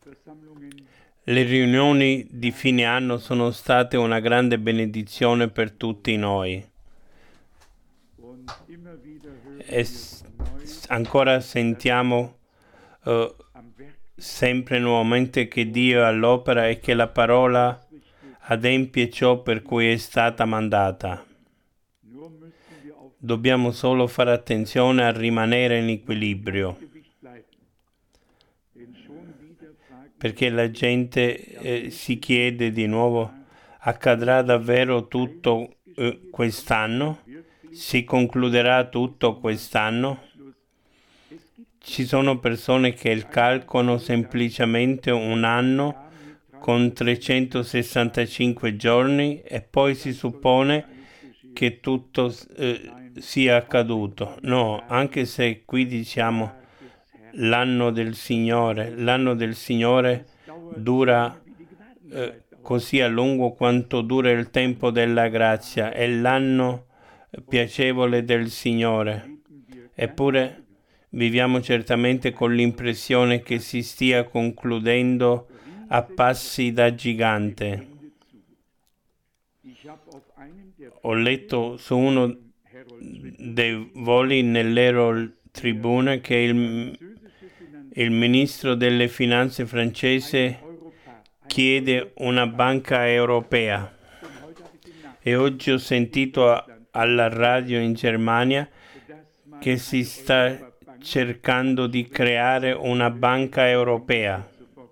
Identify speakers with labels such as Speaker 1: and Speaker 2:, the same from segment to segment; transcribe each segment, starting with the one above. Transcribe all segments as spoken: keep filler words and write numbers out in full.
Speaker 1: Le riunioni di fine anno sono state una grande benedizione per tutti noi. E s- ancora sentiamo uh, sempre nuovamente che Dio è all'opera e che la parola adempie ciò per cui è stata mandata. Dobbiamo solo fare attenzione a rimanere in equilibrio, perché la gente eh, si chiede di nuovo: accadrà davvero tutto eh, quest'anno? Si concluderà tutto quest'anno? Ci sono persone che calcolano semplicemente un anno con trecentosessantacinque giorni e poi si suppone che tutto eh, sia accaduto. No, anche se qui diciamo l'anno del Signore, l'anno del Signore dura eh, così a lungo quanto dura il tempo della grazia, è l'anno piacevole del Signore. Eppure viviamo certamente con l'impressione che si stia concludendo a passi da gigante. Ho letto su uno dei voli nell'Herald Tribune che il, il ministro delle finanze francese chiede una banca europea, e oggi ho sentito a, alla radio in Germania che si sta cercando di creare una banca europea.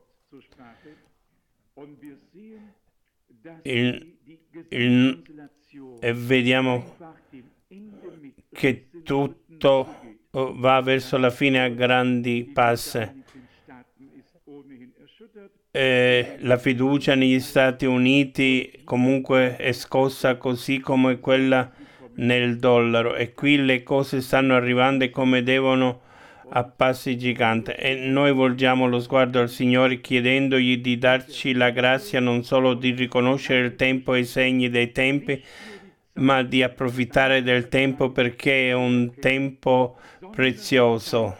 Speaker 1: Il, il, e vediamo che tutto va verso la fine a grandi passi. Eh, la fiducia negli Stati Uniti comunque è scossa, così come quella nel dollaro, e qui le cose stanno arrivando come devono a passi giganti, e noi volgiamo lo sguardo al Signore chiedendogli di darci la grazia non solo di riconoscere il tempo e i segni dei tempi, ma di approfittare del tempo, perché è un tempo prezioso,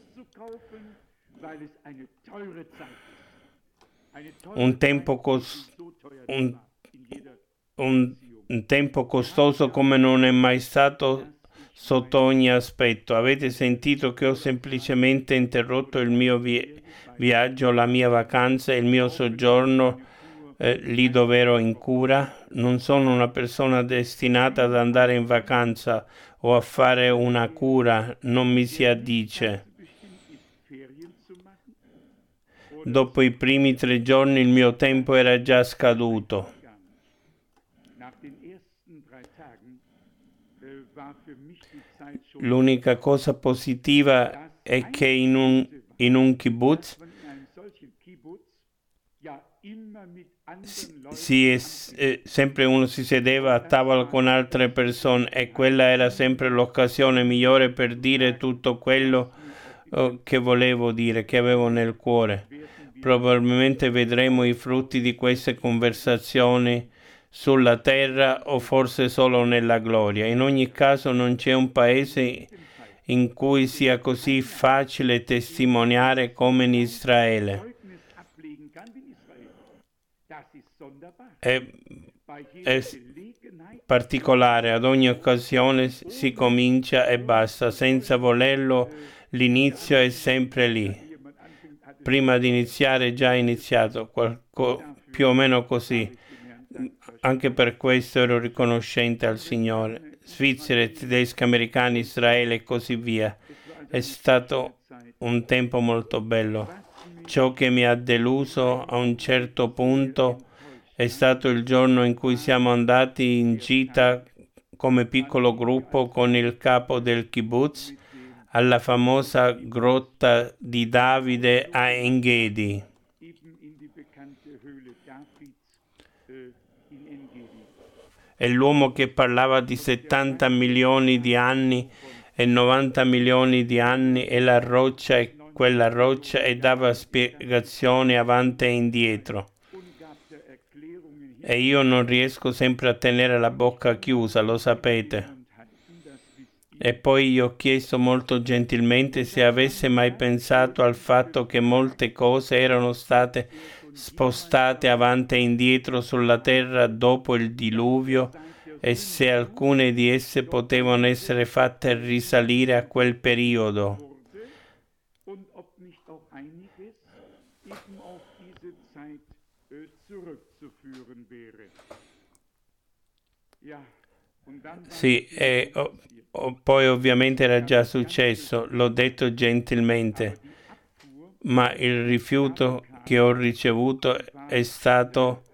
Speaker 1: un tempo cos- un, un, un tempo costoso come non è mai stato sotto ogni aspetto. Avete sentito che ho semplicemente interrotto il mio vi- viaggio, la mia vacanza, il mio soggiorno eh, lì dove ero in cura. Non sono una persona destinata ad andare in vacanza o a fare una cura, non mi si addice. Dopo i primi tre giorni il mio tempo era già scaduto. L'unica cosa positiva è che in un, in un kibbutz si è, eh, sempre uno si sedeva a tavola con altre persone, e quella era sempre l'occasione migliore per dire tutto quello eh, che volevo dire, che avevo nel cuore. Probabilmente vedremo i frutti di queste conversazioni sulla terra, o forse solo nella gloria. In ogni caso non c'è un paese in cui sia così facile testimoniare come in Israele. È, è particolare, ad ogni occasione si comincia e basta, senza volerlo l'inizio è sempre lì. Prima di iniziare è già iniziato, qualco, più o meno così. Anche per questo ero riconoscente al Signore. Svizzera, tedeschi, americani, Israele e così via. È stato un tempo molto bello. Ciò che mi ha deluso a un certo punto è stato il giorno in cui siamo andati in gita come piccolo gruppo con il capo del kibbutz alla famosa grotta di Davide a Engedi. È l'uomo che parlava di settanta milioni di anni e novanta milioni di anni, e la roccia è quella roccia, e dava spiegazioni avanti e indietro. E io non riesco sempre a tenere la bocca chiusa, lo sapete. E poi gli ho chiesto molto gentilmente se avesse mai pensato al fatto che molte cose erano state spostate avanti e indietro sulla terra dopo il diluvio e se alcune di esse potevano essere fatte risalire a quel periodo. Sì, e oh, oh, poi ovviamente era già successo, l'ho detto gentilmente, ma il rifiuto che ho ricevuto è stato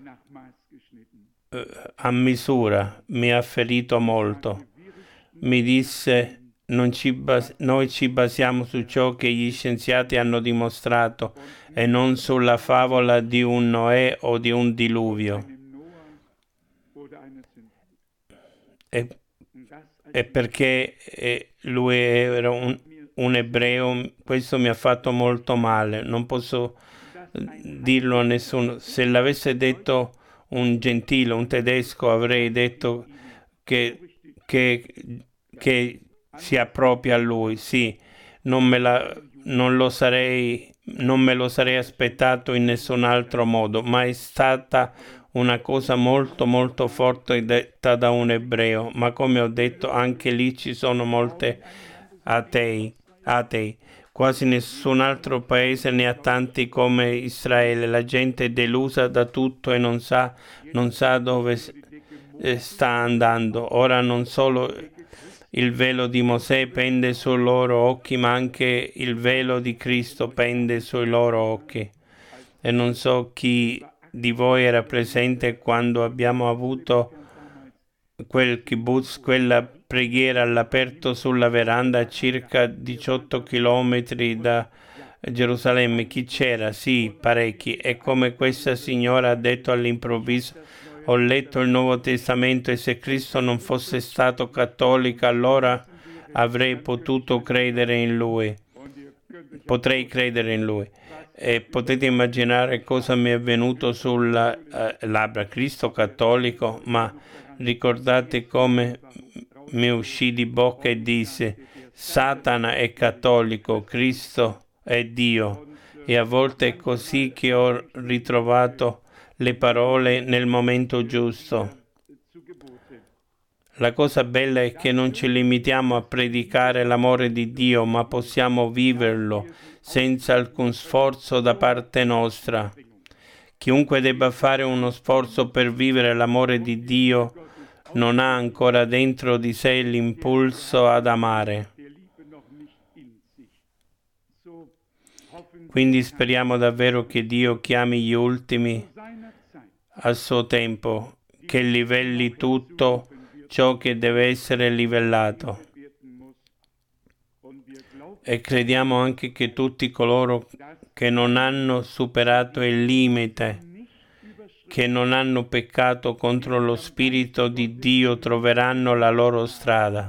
Speaker 1: eh, a misura, mi ha ferito molto. Mi disse, non ci bas- noi ci basiamo su ciò che gli scienziati hanno dimostrato e non sulla favola di un Noè o di un diluvio. E, e perché eh, lui era un, un ebreo, questo mi ha fatto molto male, non posso dirlo a nessuno. Se l'avesse detto un gentile, un tedesco, avrei detto che, che, che si appropria a lui, sì, non me, la, non, lo sarei, non me lo sarei aspettato in nessun altro modo, ma è stata una cosa molto molto forte detta da un ebreo, ma come ho detto anche lì ci sono molte atei, atei. Quasi nessun altro paese ne ha tanti come Israele. La gente è delusa da tutto e non sa, non sa dove sta andando. Ora non solo il velo di Mosè pende sui loro occhi, ma anche il velo di Cristo pende sui loro occhi. E non so chi di voi era presente quando abbiamo avuto quel kibbutz, quella preghiera all'aperto sulla veranda a circa diciotto chilometri da Gerusalemme. Chi c'era? Sì, parecchi. E come questa signora ha detto all'improvviso, ho letto il Nuovo Testamento e se Cristo non fosse stato cattolico allora avrei potuto credere in Lui. Potrei credere in Lui. E potete immaginare cosa mi è venuto sulla eh, labbra. Cristo cattolico, ma ricordate come mi uscì di bocca e disse Satana è cattolico, Cristo è Dio. E a volte è così che ho ritrovato le parole nel momento giusto. La cosa bella è che non ci limitiamo a predicare l'amore di Dio, ma possiamo viverlo senza alcun sforzo da parte nostra. Chiunque debba fare uno sforzo per vivere l'amore di Dio non ha ancora dentro di sé l'impulso ad amare. Quindi speriamo davvero che Dio chiami gli ultimi al suo tempo, che livelli tutto ciò che deve essere livellato. E crediamo anche che tutti coloro che non hanno superato il limite, che non hanno peccato contro lo Spirito di Dio, troveranno la loro strada.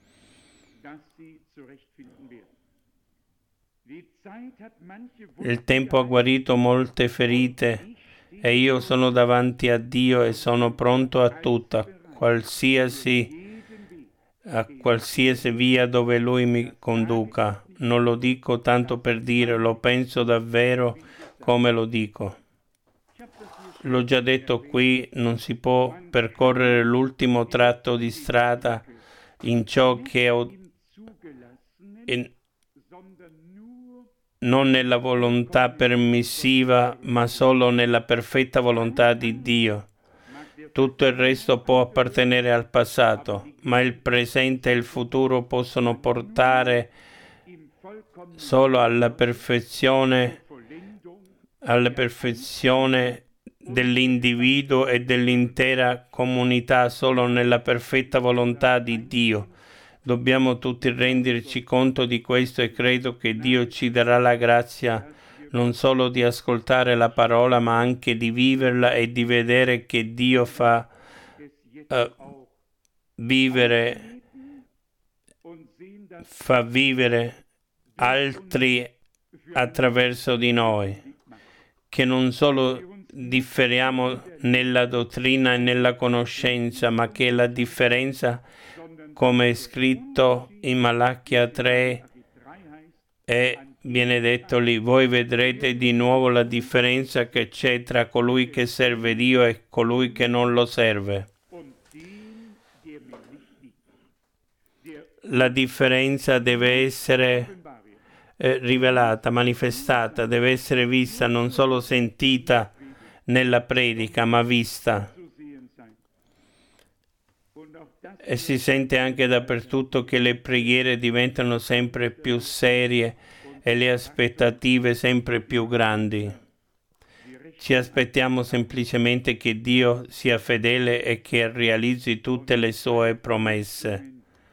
Speaker 1: Il tempo ha guarito molte ferite e io sono davanti a Dio e sono pronto a tutta, qualsiasi, a qualsiasi via dove Lui mi conduca. Non lo dico tanto per dire, lo penso davvero come lo dico. L'ho già detto qui, non si può percorrere l'ultimo tratto di strada in ciò che ho in, non nella volontà permissiva, ma solo nella perfetta volontà di Dio. Tutto il resto può appartenere al passato, ma il presente e il futuro possono portare solo alla perfezione, alla perfezione dell'individuo e dell'intera comunità solo nella perfetta volontà di Dio. Dobbiamo tutti renderci conto di questo e credo che Dio ci darà la grazia non solo di ascoltare la parola, ma anche di viverla e di vedere che Dio fa uh, vivere, fa vivere altri attraverso di noi, che non solo differiamo nella dottrina e nella conoscenza, ma che la differenza come è scritto in Malachia tre, e viene detto lì: voi vedrete di nuovo la differenza che c'è tra colui che serve Dio e colui che non lo serve. La differenza deve essere eh, rivelata, manifestata, deve essere vista, non solo sentita nella predica, ma vista. E si sente anche dappertutto che le preghiere diventano sempre più serie e le aspettative sempre più grandi. Ci aspettiamo semplicemente che Dio sia fedele e che realizzi tutte le sue promesse.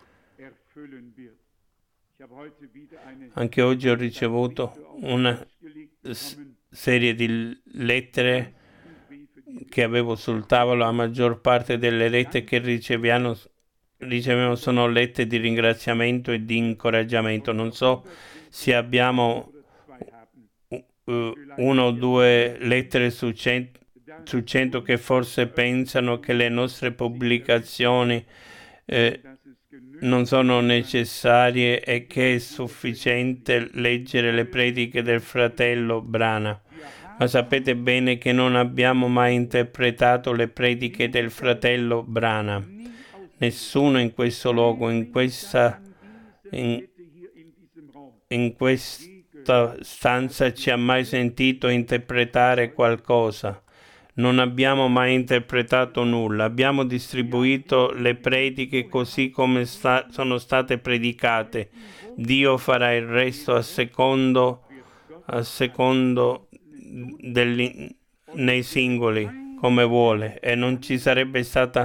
Speaker 1: Anche oggi ho ricevuto una s- serie di lettere che avevo sul tavolo. La maggior parte delle lettere che riceviamo, riceviamo sono lettere di ringraziamento e di incoraggiamento. Non so se abbiamo uh, una o due lettere su cento, su cento che forse pensano che le nostre pubblicazioni eh, non sono necessarie e che è sufficiente leggere le prediche del fratello Brana. Ma sapete bene che non abbiamo mai interpretato le prediche del fratello Brana. Nessuno in questo luogo, in questa, in, in questa stanza ci ha mai sentito interpretare qualcosa. Non abbiamo mai interpretato nulla, abbiamo distribuito le prediche così come sta- sono state predicate. Dio farà il resto a secondo, a secondo degli, nei singoli, come vuole, e non ci sarebbe stata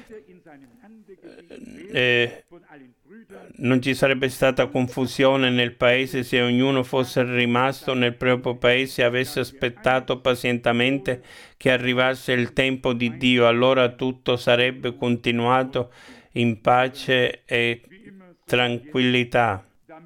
Speaker 1: eh, non ci sarebbe stata confusione nel paese se ognuno fosse rimasto nel proprio paese e avesse aspettato pazientemente che arrivasse il tempo di Dio. Allora tutto sarebbe continuato in pace e tranquillità.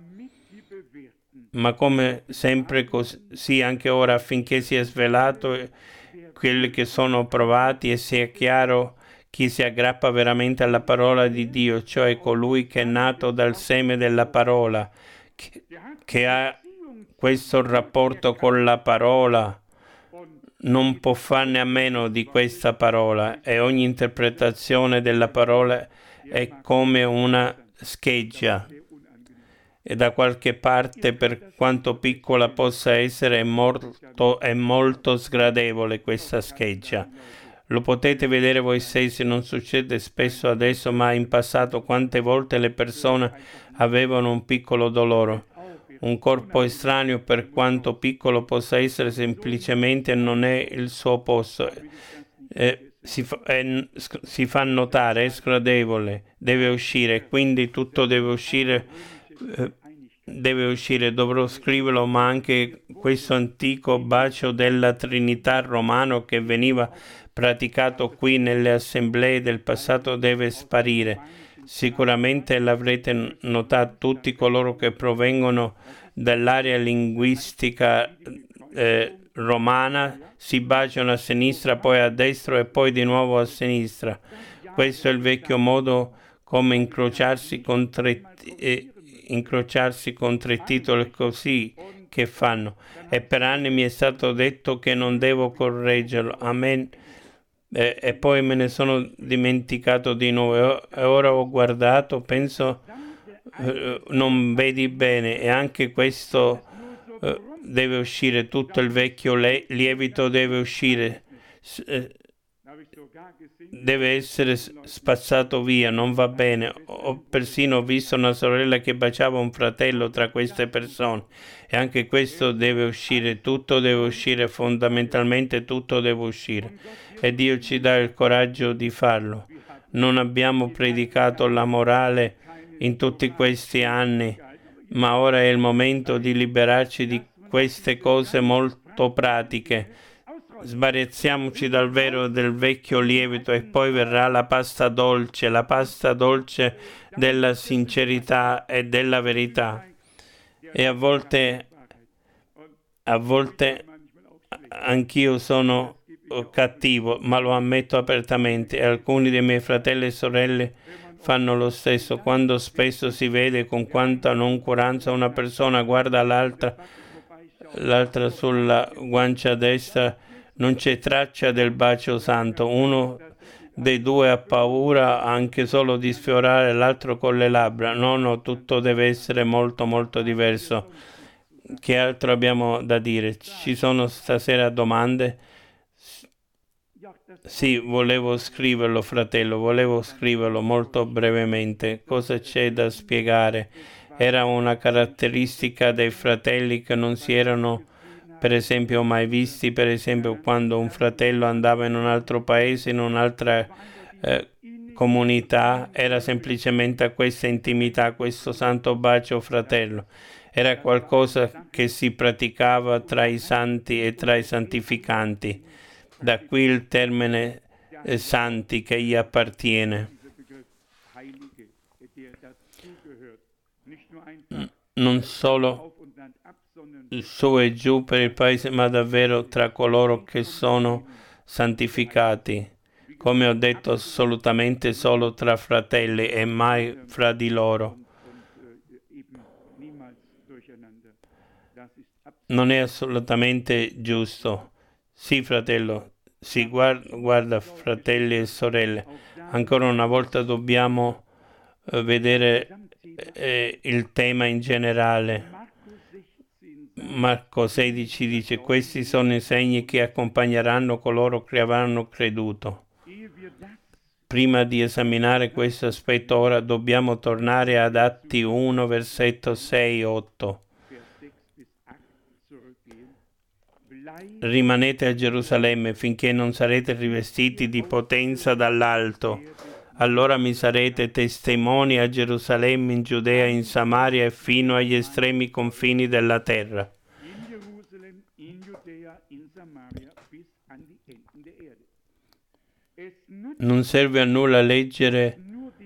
Speaker 1: Ma come sempre così anche ora, affinché sia svelato quelli che sono provati e sia chiaro chi si aggrappa veramente alla parola di Dio, cioè colui che è nato dal seme della parola, che, che ha questo rapporto con la parola, non può farne a meno di questa parola, e ogni interpretazione della parola è come una scheggia. E da qualche parte, per quanto piccola possa essere, è molto, è molto sgradevole questa scheggia. Lo potete vedere voi stessi, non succede spesso adesso, ma in passato quante volte le persone avevano un piccolo dolore. Un corpo estraneo, per quanto piccolo possa essere, semplicemente non è il suo posto. Eh, si, fa, è, si fa notare, è sgradevole, deve uscire, quindi tutto deve uscire. Eh, deve uscire, dovrò scriverlo, ma anche questo antico bacio della Trinità romano che veniva praticato qui nelle assemblee del passato deve sparire. Sicuramente l'avrete notato, tutti coloro che provengono dall'area linguistica eh, romana si baciano a sinistra, poi a destra e poi di nuovo a sinistra. Questo è il vecchio modo come incrociarsi con tre, eh, incrociarsi con tre titoli così che fanno. E per anni mi è stato detto che non devo correggerlo. Amen. E, e poi me ne sono dimenticato di nuovo e ora ho guardato, penso eh, non vedi bene, e anche questo eh, deve uscire, tutto il vecchio le- lievito deve uscire, S- eh, deve essere spazzato via, non va bene. Ho persino visto una sorella che baciava un fratello tra queste persone, e anche questo deve uscire, tutto deve uscire, fondamentalmente tutto deve uscire, e Dio ci dà il coraggio di farlo. Non abbiamo predicato la morale in tutti questi anni, ma ora è il momento di liberarci di queste cose molto pratiche. Sbarezziamoci dal vero del vecchio lievito e poi verrà la pasta dolce, la pasta dolce della sincerità e della verità. E a volte, a volte anch'io sono cattivo, ma lo ammetto apertamente, e alcuni dei miei fratelli e sorelle fanno lo stesso. Quando spesso si vede con quanta noncuranza una persona guarda l'altra, l'altra sulla guancia destra, non c'è traccia del bacio santo. Uno dei due ha paura anche solo di sfiorare l'altro con le labbra. No, no, tutto deve essere molto molto diverso. Che altro abbiamo da dire? Ci sono stasera domande? Sì, volevo scriverlo, fratello, volevo scriverlo molto brevemente. Cosa c'è da spiegare? Era una caratteristica dei fratelli che non si erano, per esempio, mai visti. Per esempio, quando un fratello andava in un altro paese, in un'altra eh, comunità, era semplicemente a questa intimità, questo santo bacio fratello. Era qualcosa che si praticava tra i santi e tra i santificanti. Da qui il termine eh, santi che gli appartiene. Non solo su e giù per il paese, ma davvero tra coloro che sono santificati. Come ho detto, assolutamente solo tra fratelli e mai fra di loro. Non è assolutamente giusto. Sì, fratello, sì, guarda, guarda, fratelli e sorelle, ancora una volta dobbiamo eh, vedere eh, il tema in generale. Marco sedici dice: questi sono i segni che accompagneranno coloro che avranno creduto. Prima di esaminare questo aspetto, ora dobbiamo tornare ad Atti uno, versetto sei otto. Rimanete a Gerusalemme finché non sarete rivestiti di potenza dall'alto. Allora mi sarete testimoni a Gerusalemme, in Giudea, in Samaria e fino agli estremi confini della terra. Non serve a nulla leggere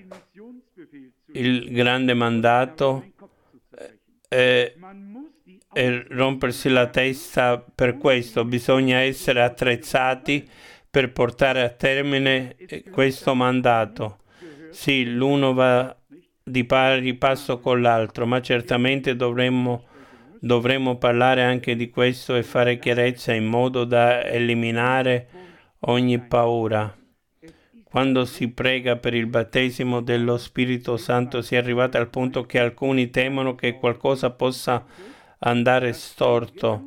Speaker 1: il grande mandato eh, e rompersi la testa per questo. Bisogna essere attrezzati per portare a termine questo mandato. Sì, l'uno va di pari passo con l'altro, ma certamente dovremmo, dovremmo parlare anche di questo e fare chiarezza in modo da eliminare ogni paura. Quando si prega per il battesimo dello Spirito Santo si è arrivati al punto che alcuni temono che qualcosa possa andare storto.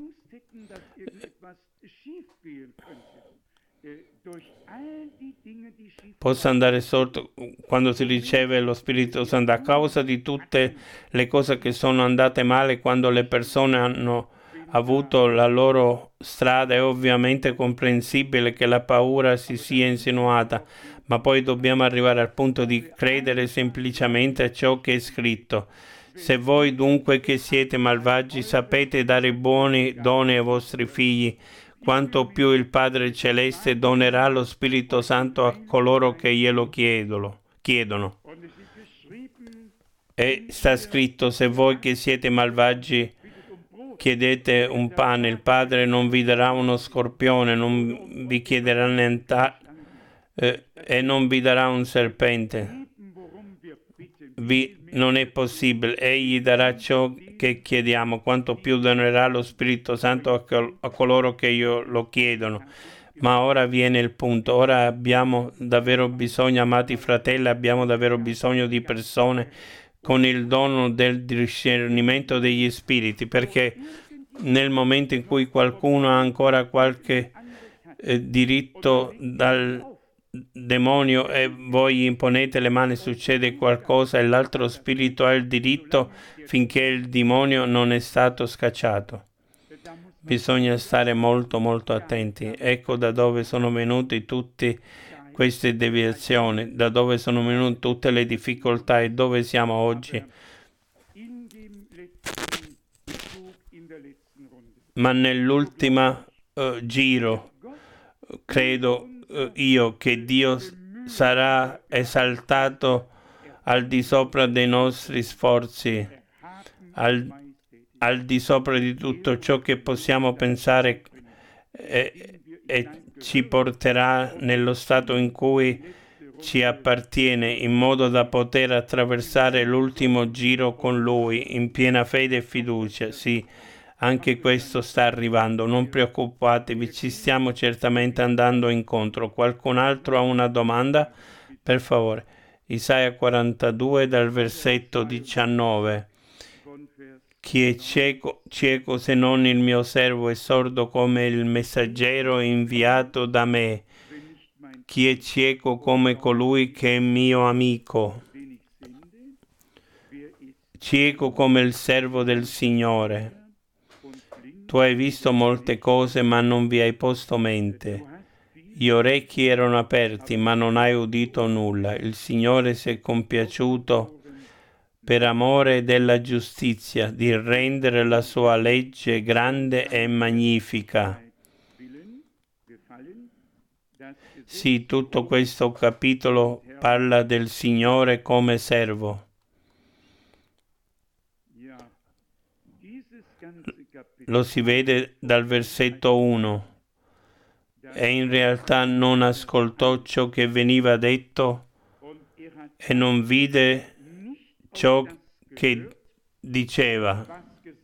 Speaker 1: Possa andare storto quando si riceve lo Spirito Santo a causa di tutte le cose che sono andate male quando le persone hanno avuto la loro strada. È ovviamente comprensibile che la paura si sia insinuata, ma poi dobbiamo arrivare al punto di credere semplicemente a ciò che è scritto. Se voi dunque che siete malvagi sapete dare buoni doni ai vostri figli, quanto più il Padre Celeste donerà lo Spirito Santo a coloro che glielo chiedono. chiedono. E sta scritto: se voi che siete malvagi chiedete un pane, il Padre non vi darà uno scorpione, non vi chiederà niente eh, e non vi darà un serpente. Vi, non è possibile. Egli darà ciò che chiediamo, quanto più donerà lo Spirito Santo a, col- a coloro che io lo chiedono. Ma ora viene il punto. Ora abbiamo davvero bisogno, amati fratelli, abbiamo davvero bisogno di persone con il dono del discernimento degli spiriti, perché nel momento in cui qualcuno ha ancora qualche eh, diritto dal demonio e voi gli imponete le mani, succede qualcosa e l'altro spirito ha il diritto finché il demonio non è stato scacciato. Bisogna stare molto molto attenti. Ecco da dove sono venute tutte queste deviazioni, da dove sono venute tutte le difficoltà e dove siamo oggi. Ma nell'ultimo uh, giro credo uh, io che Dio sarà esaltato al di sopra dei nostri sforzi, al, al di sopra di tutto ciò che possiamo pensare e, e ci porterà nello stato in cui ci appartiene in modo da poter attraversare l'ultimo giro con Lui in piena fede e fiducia. Sì, anche questo sta arrivando, non preoccupatevi, ci stiamo certamente andando incontro. Qualcun altro ha una domanda? Per favore. Isaia quarantadue dal versetto diciannove. Chi è cieco, cieco se non il mio servo e sordo come il messaggero inviato da me? Chi è cieco come colui che è mio amico? Cieco come il servo del Signore. Tu hai visto molte cose, ma non vi hai posto mente. Gli orecchi erano aperti, ma non hai udito nulla. Il Signore si è compiaciuto per amore della giustizia, di rendere la sua legge grande e magnifica. Sì, tutto questo capitolo parla del Signore come servo. Lo si vede dal versetto uno. E in realtà non ascoltò ciò che veniva detto e non vide ciò che diceva.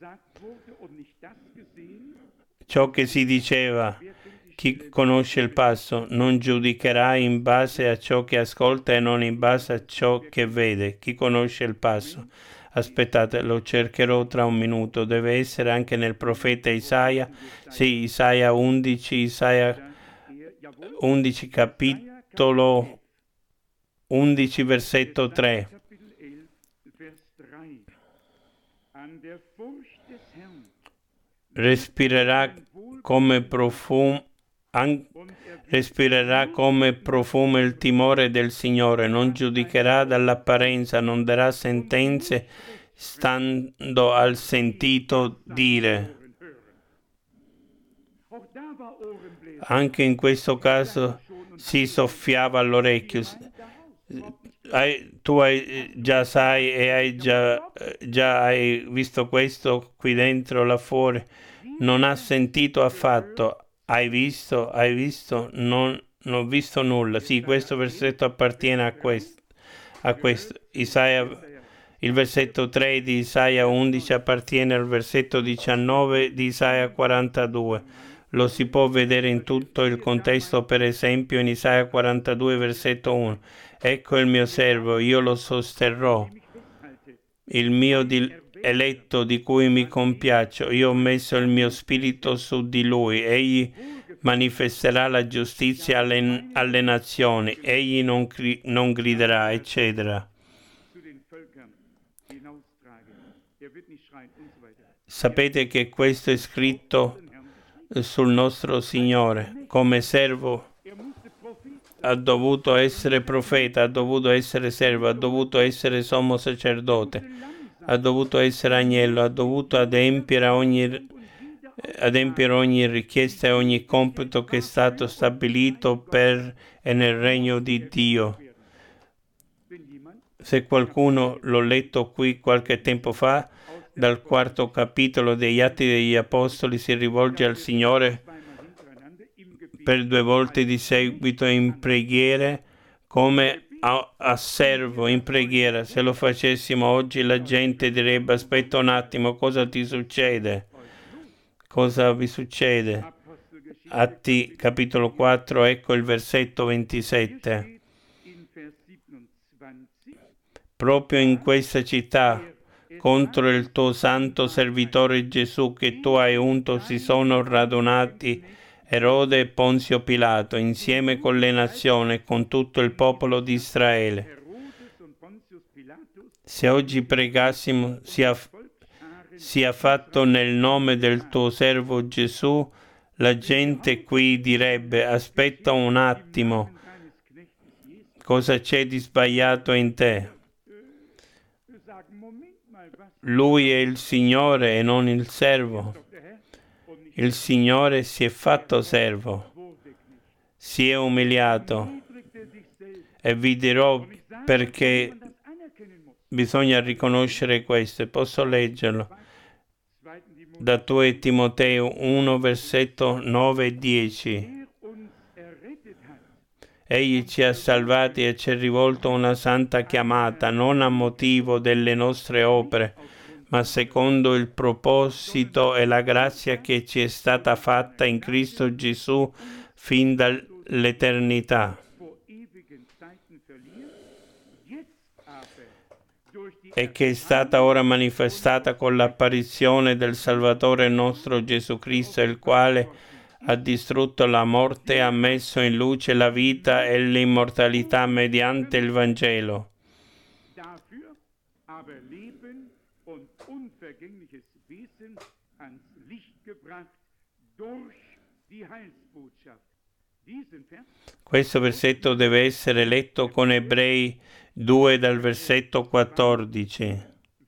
Speaker 1: Ciò che si diceva. Chi conosce il passo non giudicherà in base a ciò che ascolta e non in base a ciò che vede. Chi conosce il passo. Aspettate, lo cercherò tra un minuto. Deve essere anche nel profeta Isaia. Sì, Isaia undici, Isaia undici capitolo undici versetto tre. Respirerà come profumo an- respirerà come profumo il timore del Signore, non giudicherà dall'apparenza, non darà sentenze stando al sentito dire. Anche in questo caso si soffiava all'orecchio. Hai, tu hai, già sai e hai già, già hai visto questo qui dentro, là fuori. Non ha sentito affatto. Hai visto? Hai visto? Non, non ho visto nulla. Sì, questo versetto appartiene a questo. A questo. Isaia, il versetto tre di Isaia undici appartiene al versetto diciannove di Isaia quarantadue. Lo si può vedere in tutto il contesto, per esempio in Isaia quarantadue versetto uno. Ecco il mio servo, io lo sosterrò, il mio di eletto di cui mi compiaccio, io ho messo il mio spirito su di lui, egli manifesterà la giustizia alle, alle nazioni, egli non, cri- non griderà, eccetera. Sapete che questo è scritto sul nostro Signore. Come servo ha dovuto essere profeta, ha dovuto essere servo, ha dovuto essere sommo sacerdote, ha dovuto essere agnello, ha dovuto adempiere ogni, adempiere ogni richiesta e ogni compito che è stato stabilito per e nel regno di Dio. Se qualcuno, l'ho letto qui qualche tempo fa, dal quarto capitolo degli Atti degli Apostoli, si rivolge al Signore per due volte di seguito in preghiere come a, a servo in preghiera. Se lo facessimo oggi la gente direbbe: aspetta un attimo, cosa ti succede? Cosa vi succede? Atti capitolo quattro, ecco il versetto ventisette. Proprio in questa città, contro il tuo santo servitore Gesù che tu hai unto, si sono radunati Erode e Ponzio Pilato, insieme con le nazioni e con tutto il popolo di Israele. Se oggi pregassimo, sia, sia fatto nel nome del tuo servo Gesù, la gente qui direbbe: aspetta un attimo, cosa c'è di sbagliato in te? Lui è il Signore e non il servo. Il Signore si è fatto servo, si è umiliato, e vi dirò perché bisogna riconoscere questo. Posso leggerlo da due Timoteo uno versetto nove e dieci. Egli ci ha salvati e ci ha rivolto una santa chiamata, non a motivo delle nostre opere, ma secondo il proposito e la grazia che ci è stata fatta in Cristo Gesù fin dall'eternità, e che è stata ora manifestata con l'apparizione del Salvatore nostro Gesù Cristo, il quale ha distrutto la morte e ha messo in luce la vita e l'immortalità mediante il Vangelo. Questo versetto deve essere letto con Ebrei due dal versetto quattordici.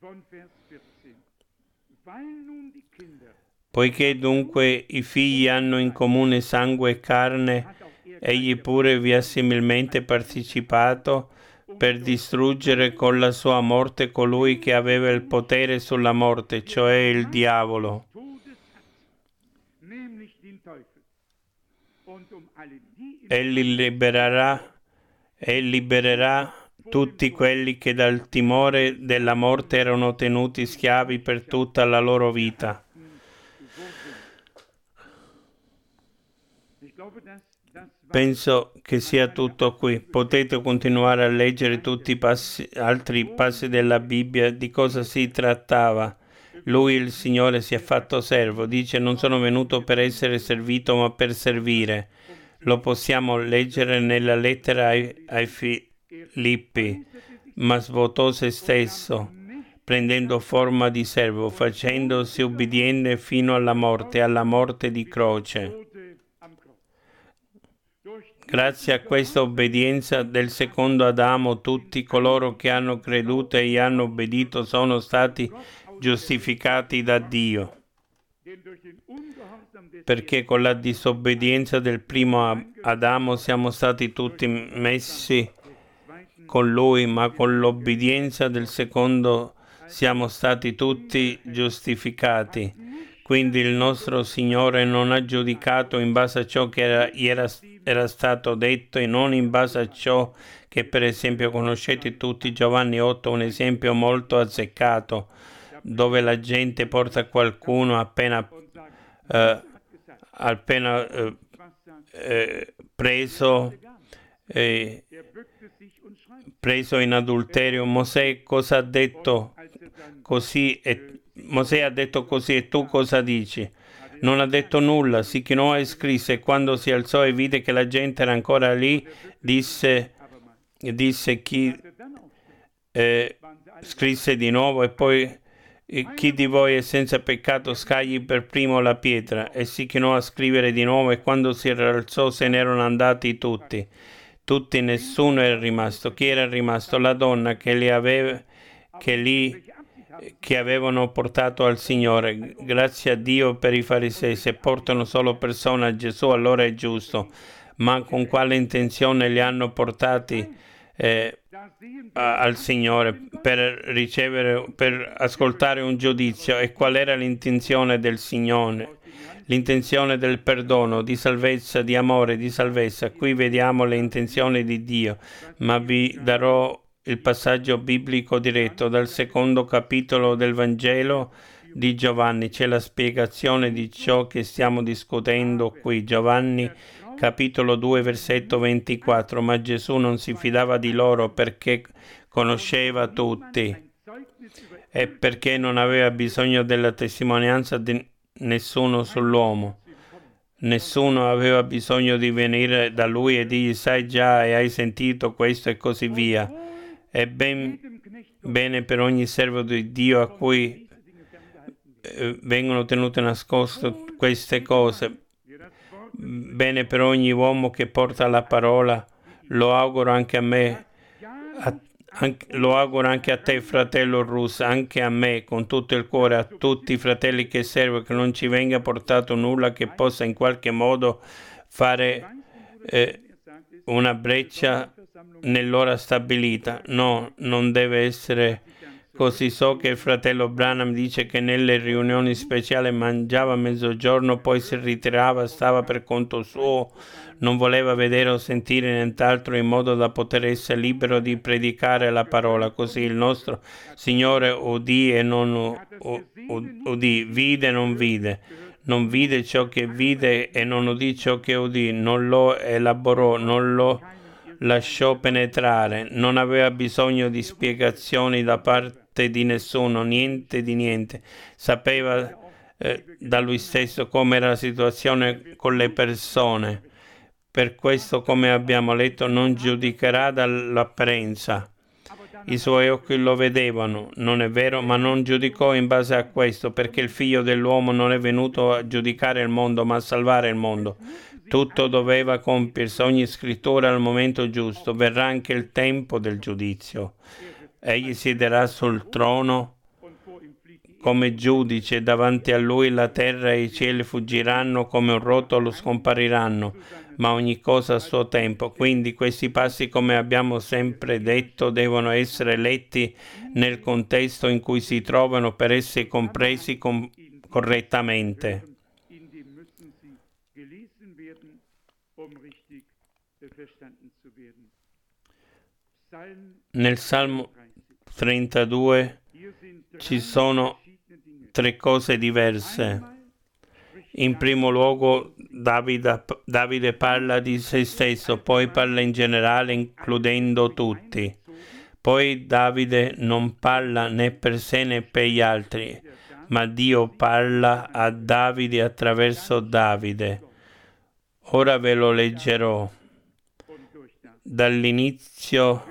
Speaker 1: Poiché dunque i figli hanno in comune sangue e carne, egli pure vi ha similmente partecipato per distruggere con la sua morte colui che aveva il potere sulla morte, cioè il diavolo. Egli libererà e libererà tutti quelli che dal timore della morte erano tenuti schiavi per tutta la loro vita. Penso che sia tutto qui. Potete continuare a leggere tutti i passi, altri passi della Bibbia. Di cosa si trattava? Lui, il Signore, si è fatto servo. Dice: non sono venuto per essere servito, ma per servire. Lo possiamo leggere nella lettera ai, ai Filippi. Ma svuotò se stesso, prendendo forma di servo, facendosi ubbidiente fino alla morte, alla morte di croce. Grazie a questa obbedienza del secondo Adamo, tutti coloro che hanno creduto e gli hanno obbedito sono stati giustificati da Dio. Perché con la disobbedienza del primo Adamo siamo stati tutti messi con lui, ma con l'obbedienza del secondo siamo stati tutti giustificati. Quindi il nostro Signore non ha giudicato in base a ciò che era, era, era stato detto e non in base a ciò che, per esempio, conoscete tutti. Giovanni otto, un esempio molto azzeccato, dove la gente porta qualcuno appena, eh, appena eh, eh, preso, eh, preso in adulterio. Mosè cosa ha detto? Così e Mosè ha detto così, e tu cosa dici? Non ha detto nulla, si chinò e scrisse, e quando si alzò e vide che la gente era ancora lì, disse, disse chi eh, scrisse di nuovo, e poi chi di voi è senza peccato scagli per primo la pietra, e si chinò a scrivere di nuovo, e quando si rialzò se ne erano andati tutti. Tutti, nessuno era rimasto. Chi era rimasto? La donna che li aveva, che lì che avevano portato al Signore. Grazie a Dio per i farisei. Se portano solo persone a Gesù, allora è giusto. Ma con quale intenzione li hanno portati eh, a, al Signore? Per ricevere, per ascoltare un giudizio. E qual era l'intenzione del Signore? L'intenzione del perdono, di salvezza, di amore, di salvezza. Qui vediamo le intenzioni di Dio, ma vi darò il passaggio biblico diretto dal secondo capitolo del Vangelo di Giovanni. C'è la spiegazione di ciò che stiamo discutendo qui. Giovanni capitolo due versetto ventiquattro. Ma Gesù non si fidava di loro perché conosceva tutti e perché non aveva bisogno della testimonianza di nessuno sull'uomo. Nessuno aveva bisogno di venire da lui e dirgli: sai già e hai sentito questo e così via. È ben bene per ogni servo di Dio a cui eh, vengono tenute nascoste queste cose. Bene per ogni uomo che porta la parola. Lo auguro anche a me, a, anche, lo auguro anche a te, fratello Russo, anche a me, con tutto il cuore, a tutti i fratelli che servo, che non ci venga portato nulla che possa in qualche modo fare eh, una breccia nell'ora stabilita. No, non deve essere Così so che il fratello Branham dice che nelle riunioni speciali mangiava a mezzogiorno, poi si ritirava, stava per conto suo, non voleva vedere o sentire nient'altro in modo da poter essere libero di predicare la parola. Così il nostro Signore udì e non udì, vide e non vide. Non vide ciò che vide e non udì ciò che udì, non lo elaborò, non lo lasciò penetrare, non aveva bisogno di spiegazioni da parte di nessuno, niente di niente. Sapeva eh, da lui stesso come era la situazione con le persone. Per questo, come abbiamo letto, non giudicherà dall'apparenza. I suoi occhi lo vedevano, non è vero, ma non giudicò in base a questo, perché il figlio dell'uomo non è venuto a giudicare il mondo, ma a salvare il mondo. Tutto doveva compiersi, ogni scrittura al momento giusto. Verrà anche il tempo del giudizio. Egli siederà sul trono come giudice, davanti a lui la terra e i cieli fuggiranno, come un rotolo scompariranno, ma ogni cosa a suo tempo. Quindi questi passi, come abbiamo sempre detto, devono essere letti nel contesto in cui si trovano per essere compresi com- correttamente. Nel Salmo trentadue ci sono tre cose diverse. In primo luogo Davide, Davide parla di se stesso, poi parla in generale includendo tutti. Poi Davide non parla né per sé né per gli altri, ma Dio parla a Davide attraverso Davide. Ora ve lo leggerò dall'inizio.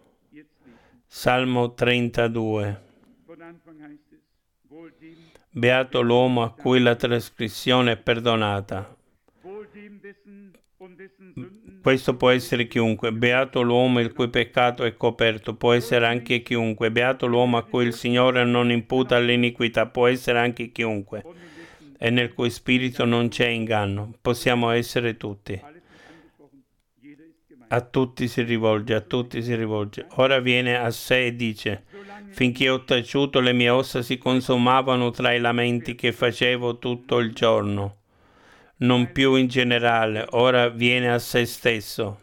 Speaker 1: Salmo trentadue. Beato l'uomo a cui la trasgressione è perdonata. Questo può essere chiunque. Beato l'uomo il cui peccato è coperto. Può essere anche chiunque. Beato l'uomo a cui il Signore non imputa l'iniquità. Può essere anche chiunque. E nel cui spirito non c'è inganno. Possiamo essere tutti. A tutti si rivolge, a tutti si rivolge. Ora viene a sé e dice: finché ho taciuto, le mie ossa si consumavano tra i lamenti che facevo tutto il giorno. Non più in generale, ora viene a se stesso,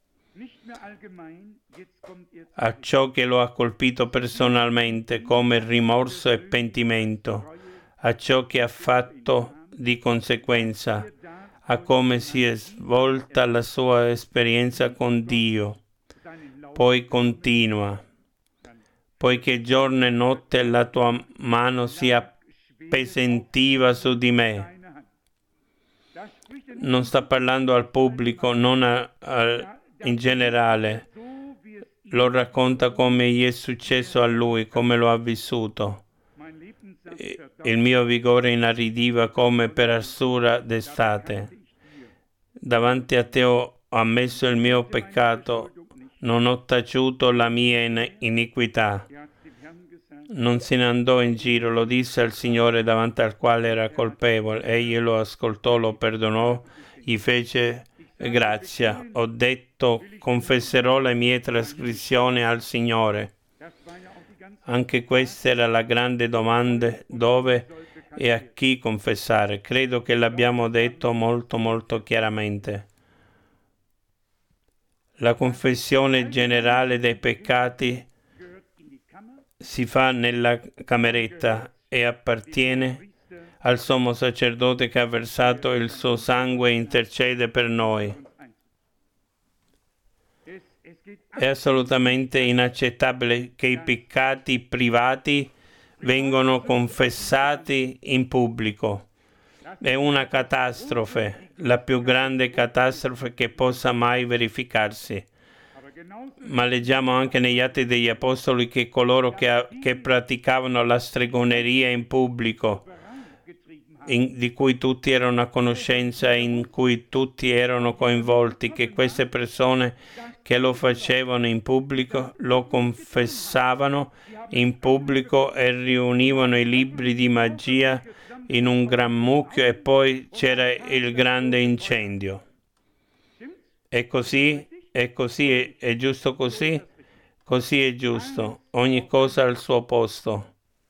Speaker 1: a ciò che lo ha colpito personalmente come rimorso e pentimento, a ciò che ha fatto di conseguenza, a come si è svolta la sua esperienza con Dio. Poi continua: poiché giorno e notte la tua mano si appesantiva su di me. Non sta parlando al pubblico, non a, a, in generale. Lo racconta come gli è successo a lui, come lo ha vissuto. Il mio vigore inaridiva come per arsura d'estate. Davanti a te ho ammesso il mio peccato, non ho taciuto la mia iniquità. Non se ne andò in giro, lo disse al Signore davanti al quale era colpevole. Egli lo ascoltò, lo perdonò, gli fece grazia. Ho detto: confesserò le mie trasgressioni al Signore. Anche questa era la grande domanda: dove e a chi confessare? Credo che l'abbiamo detto molto molto chiaramente. La confessione generale dei peccati si fa nella cameretta e appartiene al sommo sacerdote che ha versato il suo sangue e intercede per noi. È assolutamente inaccettabile che i peccati privati vengano confessati in pubblico. È una catastrofe, la più grande catastrofe che possa mai verificarsi. Ma leggiamo anche negli Atti degli Apostoli che coloro che, che praticavano la stregoneria in pubblico, in, di cui tutti erano a conoscenza e in cui tutti erano coinvolti, che queste persone che lo facevano in pubblico lo confessavano in pubblico e riunivano i libri di magia in un gran mucchio e poi c'era il grande incendio. È così? È così? È giusto così? Così è giusto, ogni cosa al suo posto.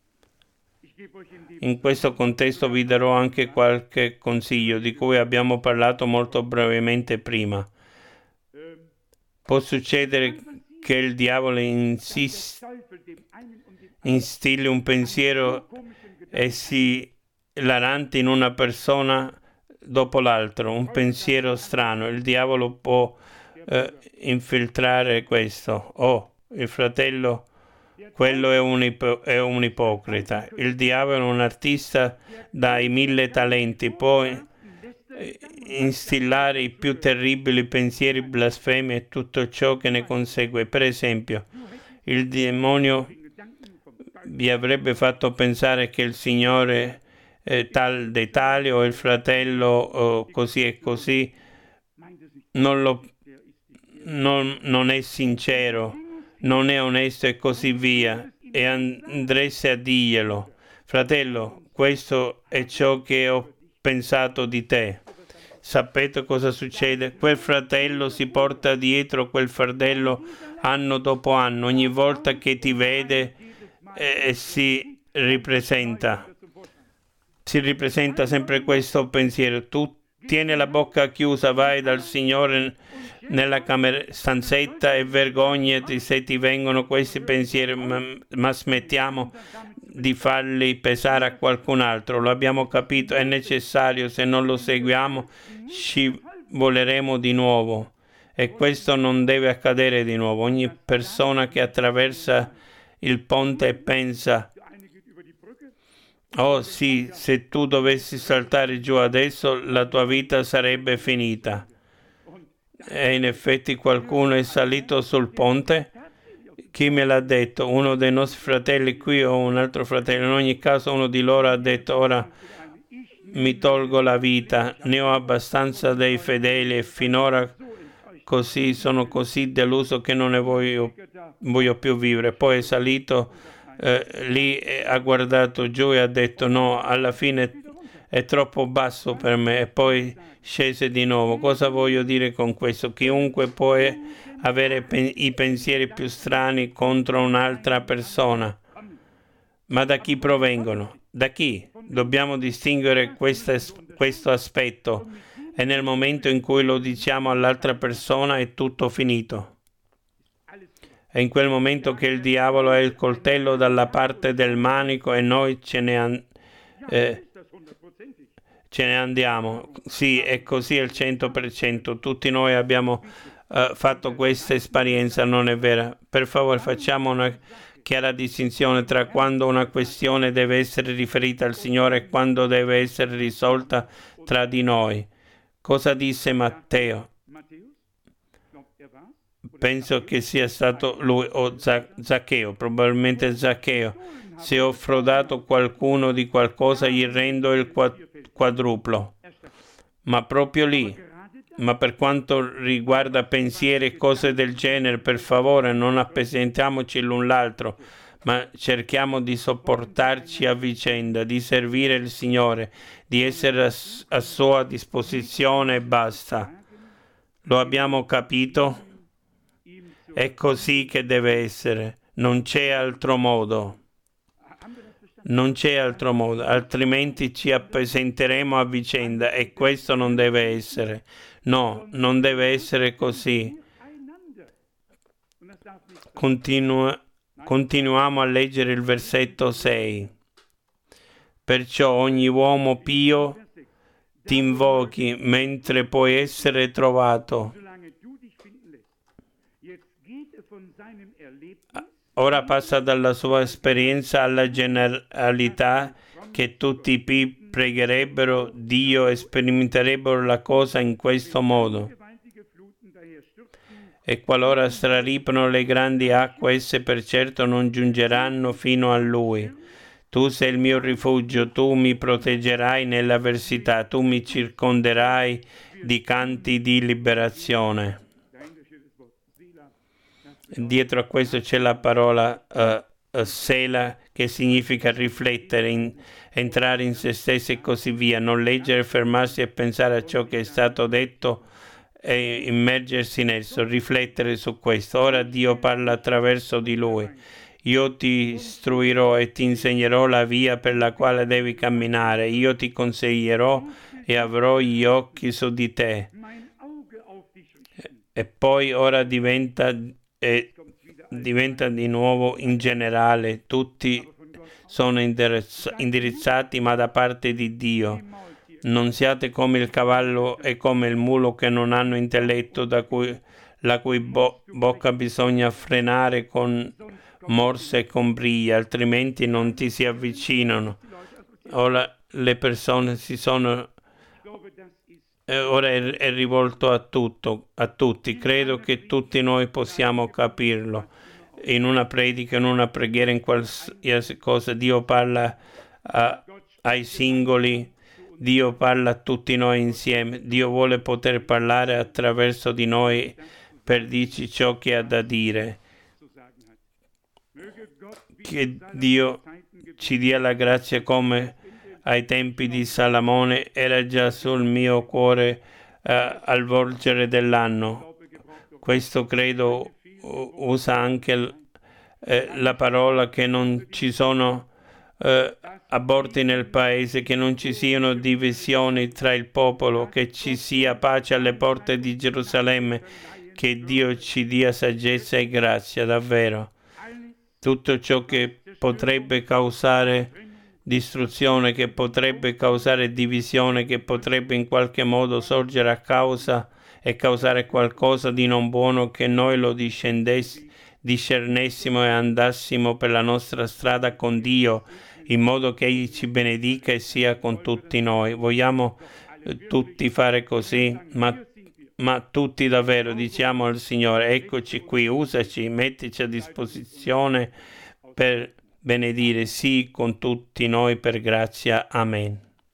Speaker 1: In questo contesto vi darò anche qualche consiglio di cui abbiamo parlato molto brevemente prima. Può succedere che il diavolo insist- instilli un pensiero esilarante in una persona dopo l'altro, un pensiero strano. Il diavolo può eh, infiltrare questo. Oh, il fratello, quello è un, ipo- è un ipocrita. Il diavolo è un artista dai mille talenti, può eh, instillare i più terribili pensieri, blasfemi e tutto ciò che ne consegue. Per esempio, il demonio vi avrebbe fatto pensare che il Signore eh, tal dei tali o il fratello oh, così e così non, lo, non, non è sincero, non è onesto e così via, e andreste a dirglielo: fratello, questo è ciò che ho pensato di te. Sapete cosa succede? Quel fratello si porta dietro quel fardello anno dopo anno, ogni volta che ti vede eh, si ripresenta. Si ripresenta sempre questo pensiero. Tu tieni la bocca chiusa, vai dal Signore nella camera, stanzetta e vergognati se ti vengono questi pensieri, ma, ma smettiamo di farli pesare a qualcun altro. Lo abbiamo capito, è necessario, se non lo seguiamo scivoleremo di nuovo, e questo non deve accadere di nuovo. Ogni persona che attraversa il ponte e pensa: oh sì, se tu dovessi saltare giù adesso la tua vita sarebbe finita. E in effetti qualcuno è salito sul ponte. Chi me l'ha detto? Uno dei nostri fratelli qui o un altro fratello? In ogni caso uno di loro ha detto: ora mi tolgo la vita, ne ho abbastanza dei fedeli e finora così sono così deluso che non ne voglio, voglio più vivere. Poi è salito eh, lì, ha guardato giù e ha detto: no, alla fine è troppo basso per me, e poi scese di nuovo. Cosa voglio dire con questo? Chiunque può avere pen- i pensieri più strani contro un'altra persona, ma da chi provengono? Da chi? Dobbiamo distinguere questa, questo aspetto, e nel momento in cui lo diciamo all'altra persona è tutto finito. È in quel momento che il diavolo ha il coltello dalla parte del manico e noi ce ne, an- eh, ce ne andiamo. Sì, è così al cento per cento. Tutti noi abbiamo uh, fatto questa esperienza, non è vera? Per favore, facciamo una chiara distinzione tra quando una questione deve essere riferita al Signore e quando deve essere risolta tra di noi. Cosa disse Matteo? Penso che sia stato lui o Zaccheo, probabilmente Zaccheo. Se ho frodato qualcuno di qualcosa, gli rendo il quadruplo. Ma proprio lì. Ma per quanto riguarda pensieri e cose del genere, per favore, non appesentiamoci l'un l'altro, ma cerchiamo di sopportarci a vicenda, di servire il Signore, di essere a, a sua disposizione e basta. Lo abbiamo capito? È così che deve essere, non c'è altro modo. Non c'è altro modo, altrimenti ci appesantiremo a vicenda, e questo non deve essere. No, non deve essere così. Continua, continuiamo a leggere il versetto sei. Perciò ogni uomo pio ti invochi mentre puoi essere trovato. Ora passa dalla sua esperienza alla generalità, che tutti i P pregherebbero Dio e sperimenterebbero la cosa in questo modo. E qualora straripano le grandi acque, esse per certo non giungeranno fino a Lui. Tu sei il mio rifugio, tu mi proteggerai nell'avversità, tu mi circonderai di canti di liberazione. Dietro a questo c'è la parola uh, uh, Sela, che significa riflettere, in, entrare in se stessi e così via, non leggere, fermarsi e pensare a ciò che è stato detto e immergersi in esso, riflettere su questo. Ora Dio parla attraverso di lui. Io ti istruirò e ti insegnerò la via per la quale devi camminare. Io ti consiglierò e avrò gli occhi su di te. E poi ora diventa, eh, diventa di nuovo in generale. Tutti sono indirizzati ma da parte di Dio. Non siate come il cavallo e come il mulo che non hanno intelletto, da cui, la cui bo- bocca bisogna frenare con morse e con briglie, altrimenti non ti si avvicinano. Ora le persone si sono... Eh, ora è, è rivolto a tutto, a tutti. Credo che tutti noi possiamo capirlo. In una predica, in una preghiera, in qualsiasi cosa, Dio parla a, ai singoli, Dio parla a tutti noi insieme. Dio vuole poter parlare attraverso di noi per dirci ciò che ha da dire. Che Dio ci dia la grazia come ai tempi di Salomone era già sul mio cuore eh, al volgere dell'anno. Questo credo usa anche eh, la parola che non ci sono eh, aborti nel paese, che non ci siano divisioni tra il popolo, che ci sia pace alle porte di Gerusalemme, che Dio ci dia saggezza e grazia, davvero. Tutto ciò che potrebbe causare distruzione, che potrebbe causare divisione, che potrebbe in qualche modo sorgere a causa e causare qualcosa di non buono, che noi lo discernessimo e andassimo per la nostra strada con Dio, in modo che Egli ci benedica e sia con tutti noi. Vogliamo eh, tutti fare così, ma ma tutti davvero diciamo al Signore: eccoci qui, usaci, mettici a disposizione per benedire, sì, con tutti noi per grazia. Amen.